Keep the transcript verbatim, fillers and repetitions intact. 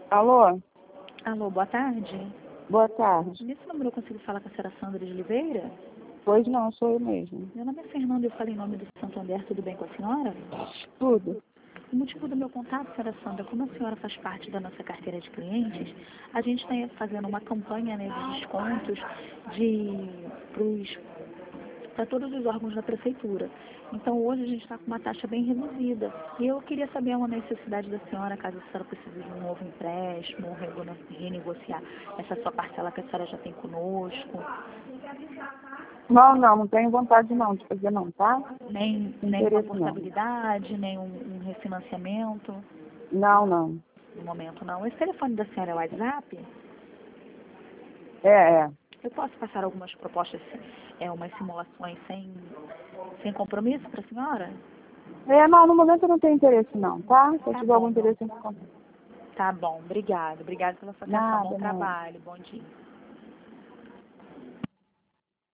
Alô? Alô, boa tarde. Boa tarde. Nesse número eu consigo falar com a senhora Sandra de Oliveira? Pois não, sou eu mesmo. Meu nome é Fernanda e eu falo em nome do Santander, tudo bem com a senhora? Tudo. O motivo do meu contato, senhora Sandra, como a senhora faz parte da nossa carteira de clientes, a gente está fazendo uma campanha, né, de descontos de, para todos os órgãos da prefeitura. Então hoje a gente está com uma taxa bem reduzida. E eu queria saber uma necessidade da senhora, caso a senhora precise de um novo empréstimo, ou rego- renegociar essa sua parcela que a senhora já tem conosco. Não, não, não tenho vontade não de fazer não, tá? Nem, nem uma Interesse não. portabilidade, nem um, um refinanciamento. Não, não. No momento não. Esse telefone da senhora é o WhatsApp? É, é. Eu posso passar algumas propostas, é, umas simulações sem, sem compromisso para a senhora? É, não, no momento eu não tenho interesse não, tá? Se eu Tá tiver bom, algum interesse, eu vou contar. tá bom. Obrigada. Obrigada pela sua atenção. Nada, Bom não. trabalho. Bom dia.